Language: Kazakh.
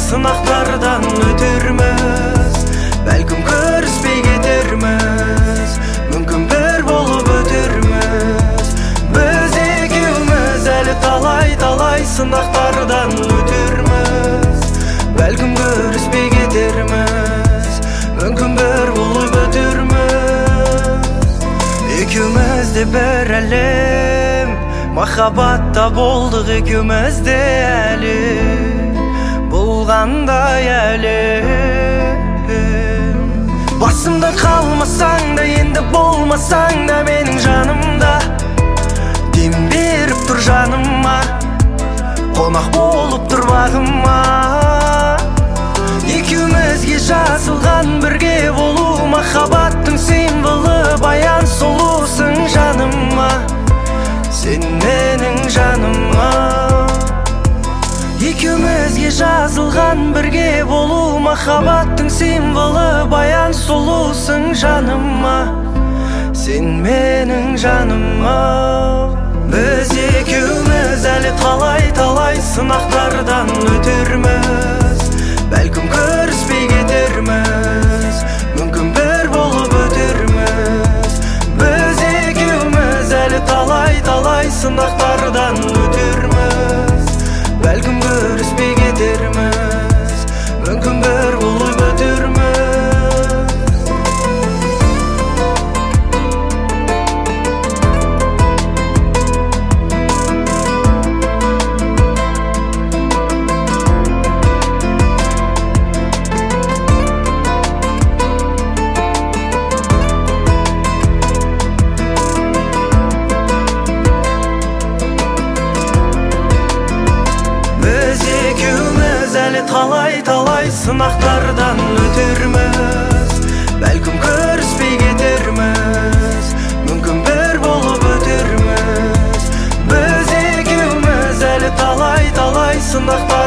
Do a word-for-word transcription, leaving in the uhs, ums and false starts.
сынақтардан өтерміз. Бәлкім көріспей кетерміз, мүмкін бір болып өтерміз. Біз екеуміз әлі талай-талай сынақтардан өтерміз. Бәлкім көріспей кетерміз, мүмкін бір болып өтерміз. Екеуміз де бір әлем, махаббатта болдық екеуміз де әлі, болғандай әлі. Басымда қалмасаң да, енді болмасаң да менің жанымда, дем беріп тұр жаныма, қонақ болып тұр бағыма. Екеумізге жазылған бірге болу, махаббаттың символы, баян сұлусың жаныма, сен менің жаныма. Екеумізге жазылған бірге болу, махаббаттың символы, баян сұлусың жаныма, сен менің жаныма. Біз екеуміз әлі талай-талай сынақтардан өтерміз. Бәлкім көріспей кетерміз, мүмкін бір болып өтерміз. Біз екеуміз әлі талай-талай сынақтардан өтерміз. Бәлкім көріспей кетерміз, мүмкін бір болып өтерміз. Талай-талай сынақтардан өтерміз. Бәлкім көріспей кетерміз, мүмкін бір болып өтерміз. Біз екеуміз әлі талай-талай сынақтардан